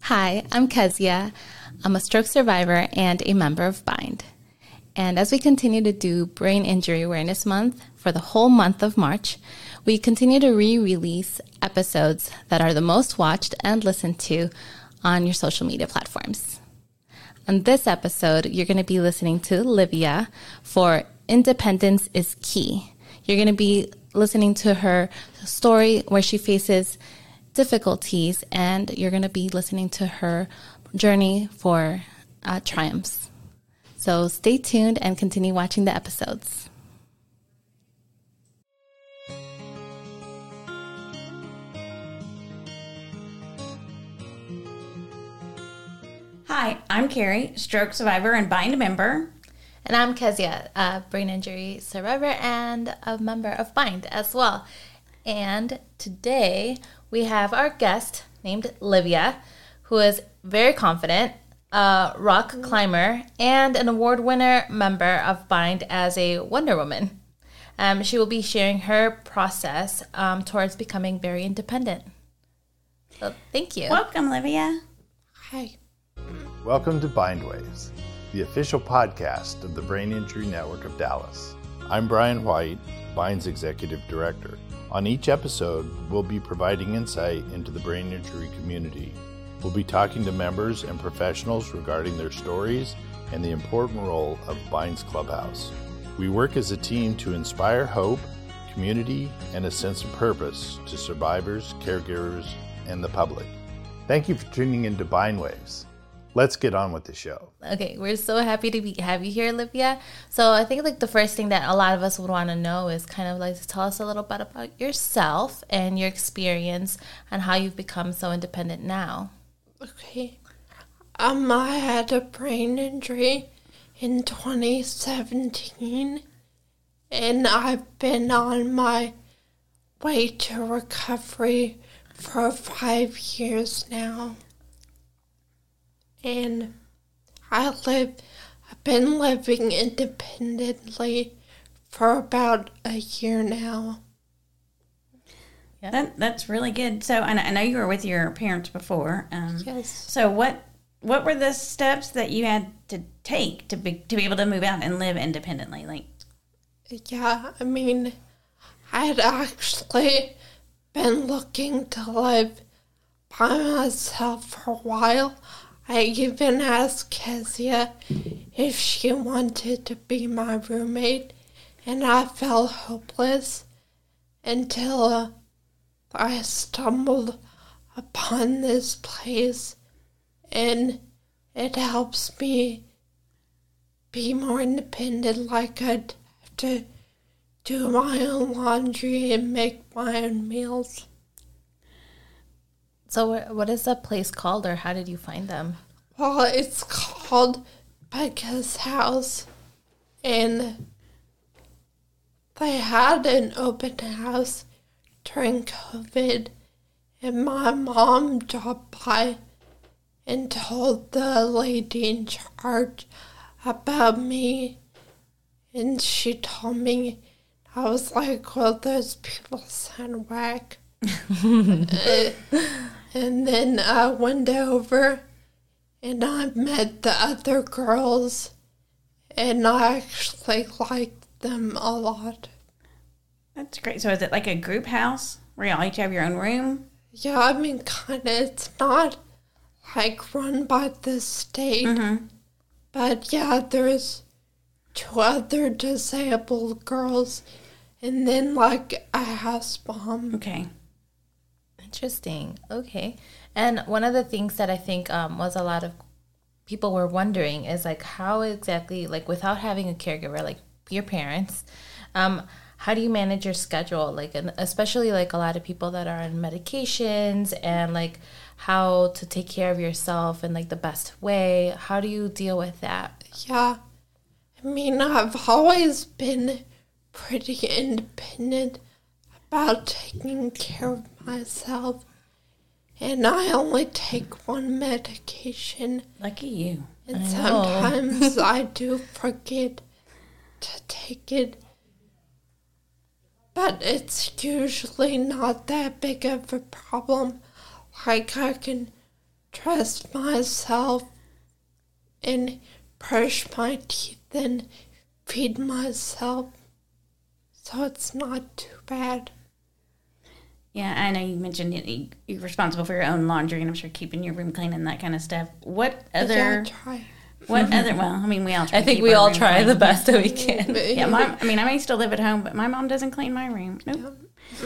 Hi, I'm Kezia. I'm a stroke survivor and a member of BIND. And as we continue to do Brain Injury Awareness Month for the whole month of March, we continue to re-release episodes that are the most watched and listened to on your social media platforms. On this episode, you're going to be listening to Livia for Independence is Key. You're going to be listening to her story where she faces difficulties, and you're going to be listening to her journey for triumphs. So stay tuned and continue watching the episodes. Hi, I'm Carrie, stroke survivor and BIND member. And I'm Kezia, a brain injury survivor and a member of BIND as well. And today we have our guest named Livia, who is very confident, a rock climber, and an award winner member of BIND as a Wonder Woman. She will be sharing her process towards becoming very independent. So thank you. Welcome, Livia. Hi. Welcome to BIND Waves, the official podcast of the Brain Injury Network of Dallas. I'm Brian White, BIND's Executive Director. On each episode, we'll be providing insight into the brain injury community. We'll be talking to members and professionals regarding their stories and the important role of BIND's Clubhouse. We work as a team to inspire hope, community, and a sense of purpose to survivors, caregivers, and the public. Thank you for tuning into BIND Waves. Let's get on with the show. Okay, we're so happy to have you here, Livia. So I think the first thing that a lot of us would want to know is kind of to tell us a little bit about yourself and your experience and how you've become so independent now. Okay. I had a brain injury in 2017, and I've been on my way to recovery for 5 years now. And I've been living independently for about a year now. Yeah. That's really good. So I know you were with your parents before. Yes. So what were the steps that you had to take to be able to move out and live independently? Yeah, I had actually been looking to live by myself for a while. I even asked Kezia if she wanted to be my roommate, and I felt hopeless until I stumbled upon this place, and it helps me be more independent. Like I'd have to do my own laundry and make my own meals. So what is the place called, or how did you find them? Well, it's called Becca's House, and they had an open house during COVID, and my mom dropped by and told the lady in charge about me, and she told me, I was like, well, those people sound whack. And then I went over and I met the other girls, and I actually liked them a lot. That's great. So is it like a group house where y'all each have your own room? Yeah, kind of. It's not run by the state, but yeah, there's 2 other disabled girls, and then a house mom. Okay. Interesting. Okay. And one of the things that I think was a lot of people were wondering is how exactly, without having a caregiver, like your parents, how do you manage your schedule? And especially a lot of people that are on medications, and how to take care of yourself in the best way. How do you deal with that? Yeah. I've always been pretty independent about taking care of myself, and I only take one medication. Lucky you. And sometimes I do forget to take it, but it's usually not that big of a problem. I can dress myself and brush my teeth and feed myself. So it's not too bad. Yeah, I know you mentioned you're responsible for your own laundry, and I'm sure keeping your room clean and that kind of stuff. What other? Yeah, try. What other? Well, I mean, we all try. I think to keep we our all room try clean. the best that we can. Yeah, I may still live at home, but my mom doesn't clean my room. Nope.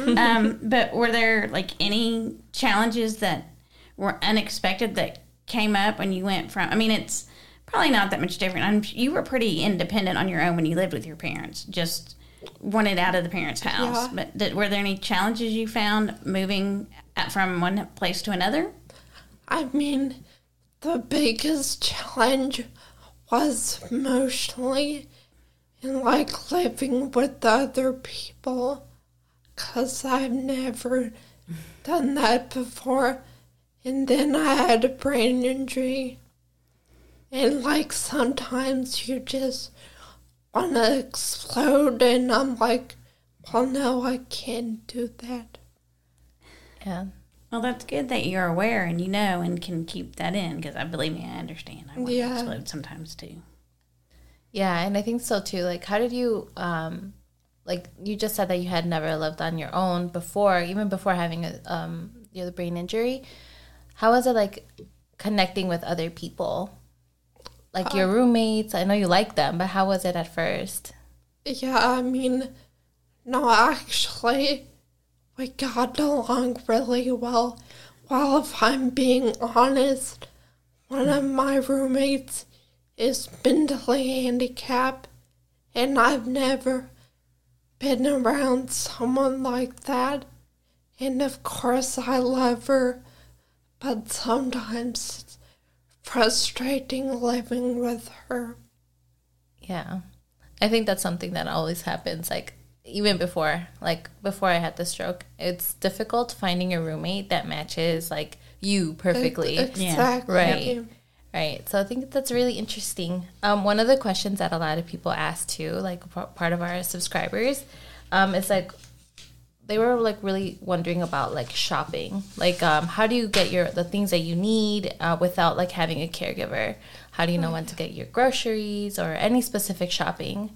But were there like any challenges that were unexpected that came up when you went from? I mean, it's probably not that much different. You were pretty independent on your own when you lived with your parents. Just wanted out of the parents' house. Yeah. But were there any challenges you found moving from one place to another? I mean, the biggest challenge was emotionally and like living with other people, because I've never done that before. And then I had a brain injury. And like sometimes you just want to explode, and I'm like, well, no, I can't do that. Yeah. Well, that's good that you're aware and you know and can keep that in, because I believe me, I understand. I want to Yeah. explode sometimes too. Yeah, and I think so too. Like, how did you, like you just said that you had never lived on your own before, even before having the brain injury. How was it like connecting with other people? Like your roommates? I know you like them, but how was it at first? Yeah, I mean, no, actually, we got along really well. Well, if I'm being honest, one of my roommates is mentally handicapped, and I've never been around someone like that. And of course, I love her, but sometimes it's frustrating living with her. Yeah. I think that's something that always happens. Like, even before I had the stroke, it's difficult finding a roommate that matches like you perfectly. Exactly. Right. Right. So I think that's really interesting. One of the questions that a lot of people ask too, like part of our subscribers, is like they were like really wondering about like shopping. Like, how do you get the things that you need without like having a caregiver? How do you know when to get your groceries or any specific shopping?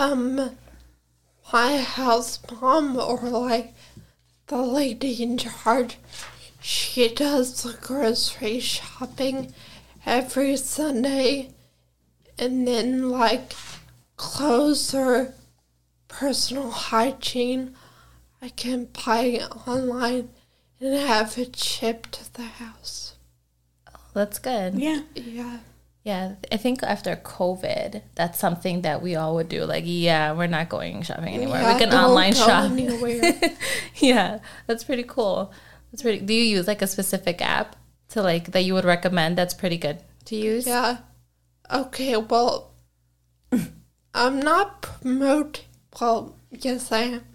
My house mom, or like the lady in charge, she does the grocery shopping every Sunday, and then like clothes or personal hygiene I can buy online and have it shipped to the house. That's good. Yeah. Yeah. Yeah, I think after COVID, that's something that we all would do. Like, yeah, we're not going shopping anymore. Yeah, We can don't online go shop. anywhere. Yeah, that's pretty cool. Do you use like a specific app to like that you would recommend that's pretty good to use? Yeah. Okay, well, I'm not promoting. Well, yes, I am.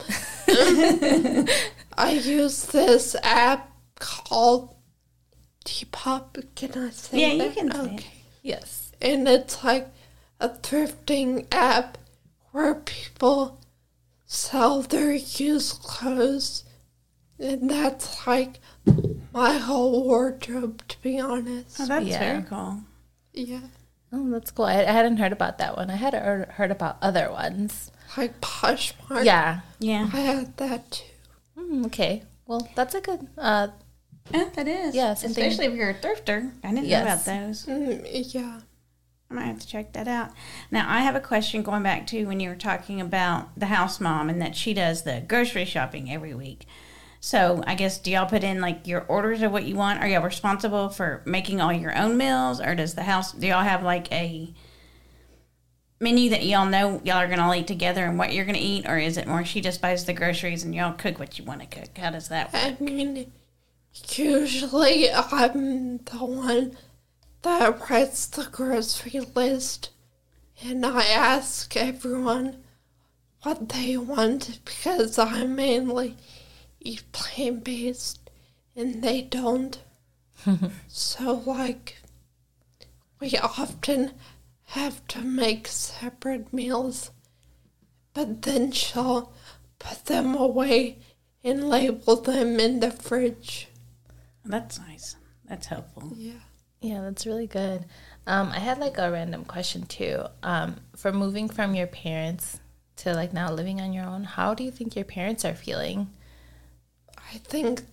I use this app called Depop. Can I say Yeah, that? you can say it. Okay. Yes. And it's like a thrifting app where people sell their used clothes. And that's like my whole wardrobe, to be honest. Oh, that's Yeah. very cool. Yeah. Oh, that's cool. I hadn't heard about that one. I had heard about other ones. Like Poshmark. Yeah. Yeah. I had that too. Okay. Well, that's a good. Yeah, that is. Yeah, something- especially if you're a thrifter. I didn't know Yes. about those. Yeah. I might have to check that out. Now, I have a question going back to when you were talking about the house mom and that she does the grocery shopping every week. So, I guess, do y'all put in like your orders of what you want? Are y'all responsible for making all your own meals? Or do y'all have like a menu that y'all know y'all are going to eat together and what you're going to eat? Or is it more she just buys the groceries and y'all cook what you want to cook? How does that work? I mean, usually I'm the one that writes the grocery list, and I ask everyone what they want because I mainly eat plant-based and they don't. So, like, we often have to make separate meals, but then she'll put them away and label them in the fridge. That's nice. That's helpful. Yeah. Yeah, that's really good. I had like a random question too. For moving from your parents to like now living on your own, how do you think your parents are feeling? I think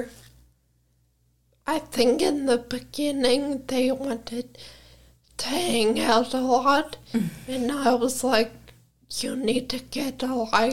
in the beginning they wanted to hang out a lot, and I was like, you need to get a life.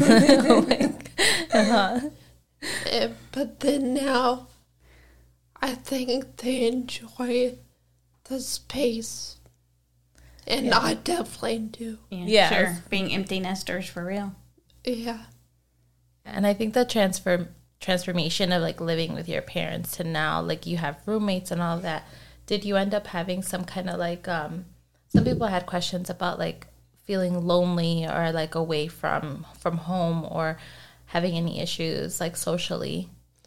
But then now, I think they enjoy the space, and I definitely do. Yeah, sure. Being empty nesters for real. Yeah. And I think the transformation of like living with your parents to now, like you have roommates and all of that. Did you end up having some kind of like, some people had questions about like feeling lonely or like away from home or having any issues like socially?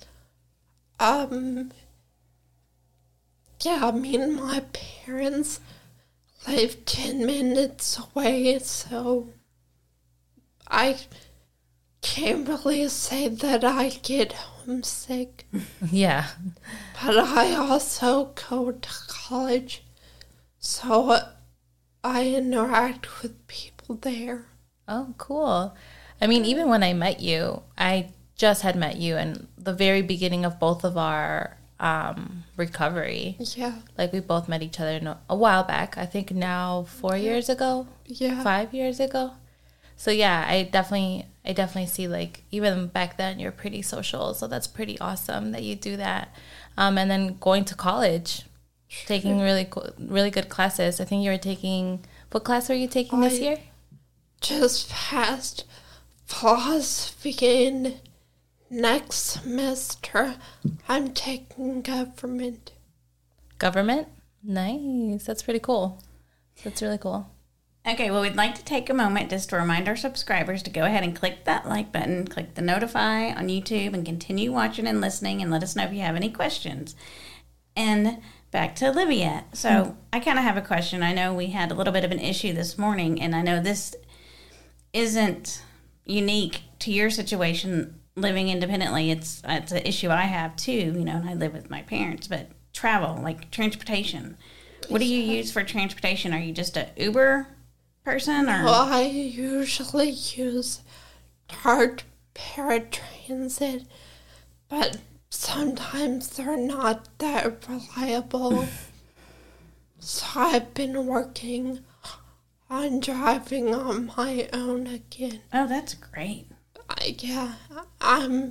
Yeah, I mean, my parents live 10 minutes away, so I can't really say that I get homesick. Yeah. But I also go to college, so I interact with people there. Oh, cool. I mean, even when I met you, I just had met you in the very beginning of both of our recovery. Yeah. Like we both met each other a while back. I think now 4 years ago. Yeah. 5 years ago. So yeah, I definitely see like even back then you're pretty social. So that's pretty awesome that you do that. And then going to college, taking really good classes. I think you were taking, what class were you taking this year? Just passed philosophy, and next semester I'm taking government. Government? Nice. That's pretty cool. That's really cool. Okay, well, we'd like to take a moment just to remind our subscribers to go ahead and click that like button, click the notify on YouTube, and continue watching and listening, and let us know if you have any questions. And back to Olivia. So I kind of have a question. I know we had a little bit of an issue this morning, and I know this isn't unique to your situation living independently. It's an issue I have too, and I live with my parents, but travel, like transportation. What do you use for transportation? Are you just an Uber person? Or? Well, I usually use DART paratransit, but sometimes they're not that reliable. So I've been working on driving on my own again. Oh, that's great. I'm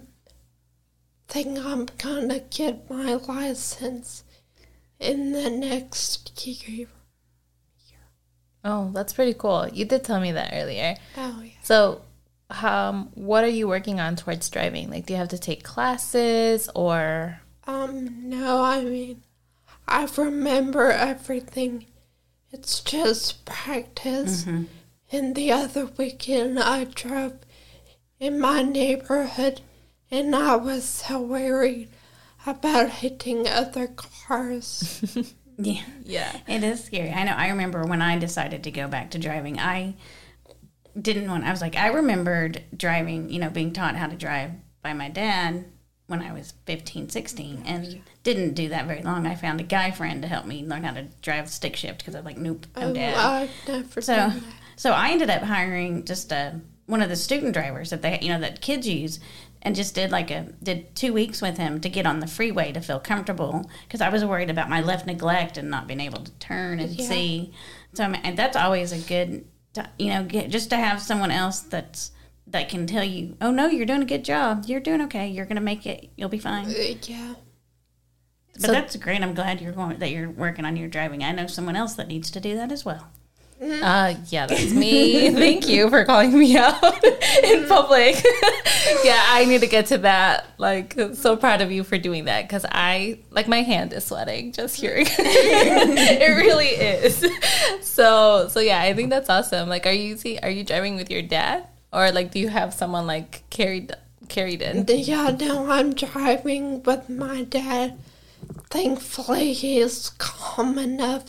gonna get my license in the next year. Oh, that's pretty cool. You did tell me that earlier. Oh, yeah. So, what are you working on towards driving? Like, do you have to take classes or? No, I mean, I remember everything. It's just practice. Mm-hmm. And the other weekend I drove in my neighborhood, and I was so worried about hitting other cars. Yeah. It is scary. I know. I remember when I decided to go back to driving, I was like, I remembered driving, being taught how to drive by my dad when I was 15, 16, and didn't do that very long. I found a guy friend to help me learn how to drive stick shift because I'm like, nope, no dad. I've never done that. So I ended up hiring just one of the student drivers that that kids use, and just did 2 weeks with him to get on the freeway to feel comfortable, because I was worried about my left neglect and not being able to turn and see. So and that's always a good, just to have someone else that can tell you, oh no, you're doing a good job, you're doing okay, you're gonna make it, you'll be fine. Yeah. But that's great. I'm glad you're working on your driving. I know someone else that needs to do that as well. Yeah, that's me. Thank you for calling me out in public. Yeah, I need to get to that. Like, so proud of you for doing that, because my hand is sweating just hearing. It really is. So yeah, I think that's awesome. Like, are you driving with your dad, or like do you have someone like carried in? Yeah, no, I'm driving with my dad. Thankfully, he's calm enough.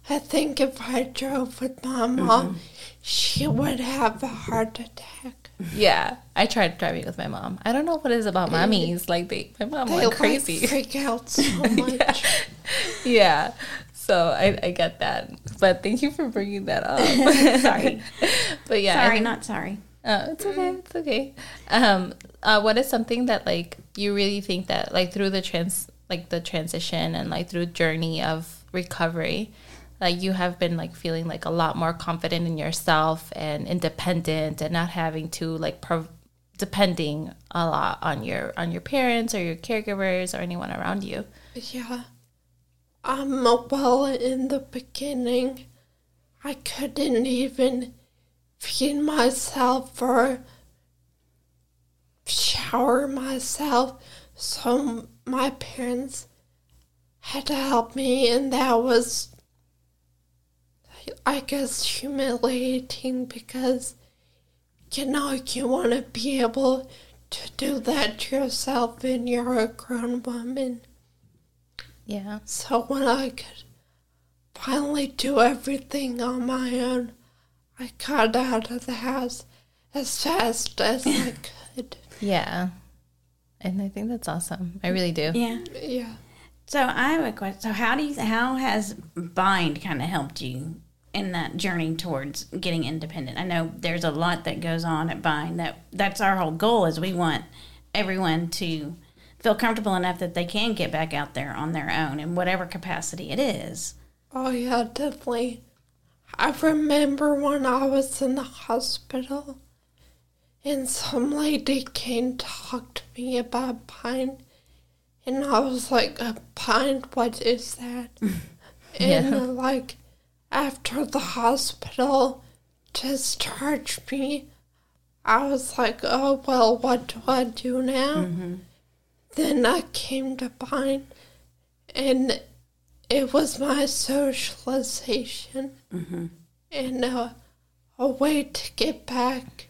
I think if I drove with my mom, she would have a heart attack. Yeah, I tried driving with my mom. I don't know what it is about mommies. Like, my mom went crazy. They freak out so much. Yeah. So I get that. But thank you for bringing that up. Sorry. But yeah. Sorry, not sorry. It's okay. It's okay. What is something that, like, you really think that, like, through the transition and, like, through journey of recovery, like, you have been, like, feeling, like, a lot more confident in yourself and independent and not having to, like, depending a lot on your parents or your caregivers or anyone around you? Yeah. Well, in the beginning, I couldn't even feed myself or shower myself, so my parents had to help me, and that was, I guess, humiliating because, you want to be able to do that yourself and you're a grown woman. Yeah. So when I could finally do everything on my own, I got out of the house as fast as I could. Yeah. And I think that's awesome. I really do. Yeah. Yeah. So I have a question. So how has Bind kind of helped you in that journey towards getting independent? I know there's a lot that goes on at Bind. That's our whole goal, is we want everyone to feel comfortable enough that they can get back out there on their own in whatever capacity it is. Oh, yeah, definitely. I remember when I was in the hospital and some lady came to talk to me about Bind, and I was like, Bind, what is that? And like, after the hospital discharged me, I was like, oh, well, what do I do now? Mm-hmm. Then I came to Bind, and it was my socialization and a way to get back,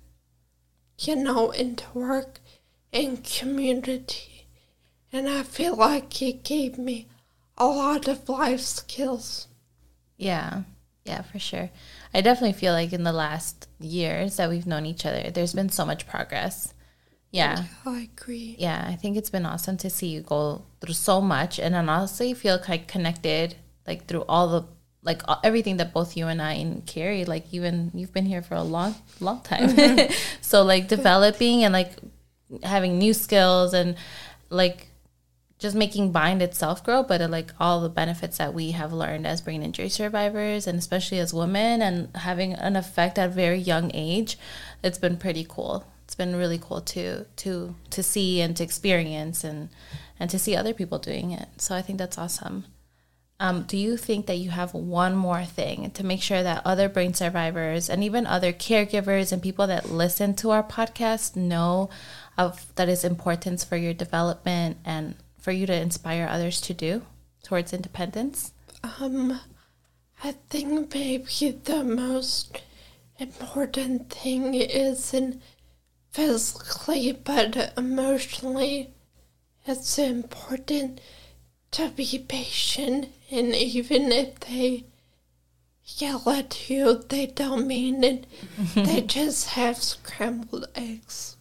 into work and community. And I feel like it gave me a lot of life skills. Yeah. Yeah, for sure. I definitely feel like in the last years that we've known each other, there's been so much progress. Yeah. I agree. Yeah, I think it's been awesome to see you go through so much, and I honestly feel like connected, like, through all the, like, everything that both you and I carry. Like, even you've been here for a long time. So, like, developing and, like, having new skills and, like, just making Bind itself grow, but like all the benefits that we have learned as brain injury survivors, and especially as women, and having an effect at a very young age, it's been pretty cool. It's been really cool to see and to experience and to see other people doing it. So I think that's awesome. Do you think that you have one more thing to make sure that other brain survivors and even other caregivers and people that listen to our podcast know of that is importance for your development and for you to inspire others to do towards independence? I think maybe the most important thing isn't physically but emotionally. It's important to be patient, and even if they yell at you, they don't mean it. They just have scrambled eggs.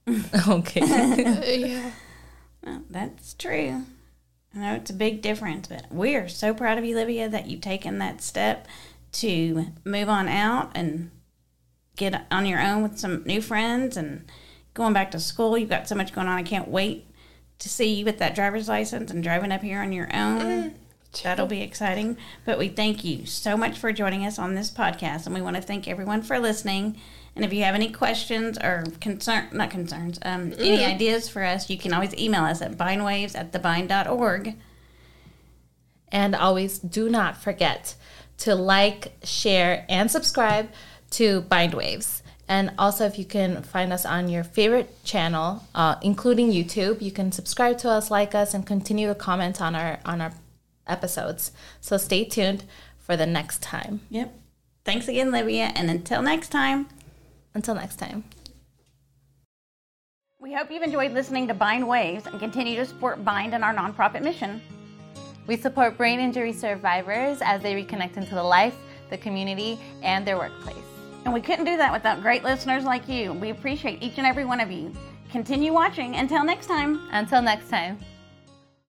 Okay. Yeah. Well, that's true. I know it's a big difference, but we are so proud of you, Livia, that you've taken that step to move on out and get on your own with some new friends and going back to school. You've got so much going on. I can't wait to see you with that driver's license and driving up here on your own. That'll be exciting. But we thank you so much for joining us on this podcast, and we want to thank everyone for listening. And if you have any questions or any ideas for us, you can always email us at bindwaves@thebind.org. And always do not forget to like, share, and subscribe to Bind Waves. And also, if you can find us on your favorite channel, including YouTube, you can subscribe to us, like us, and continue to comment on our episodes. So stay tuned for the next time. Yep. Thanks again, Livia, and until next time. Until next time. We hope you've enjoyed listening to Bind Waves and continue to support Bind and our nonprofit mission. We support brain injury survivors as they reconnect into the life, the community, and their workplace. And we couldn't do that without great listeners like you. We appreciate each and every one of you. Continue watching. Until next time. Until next time.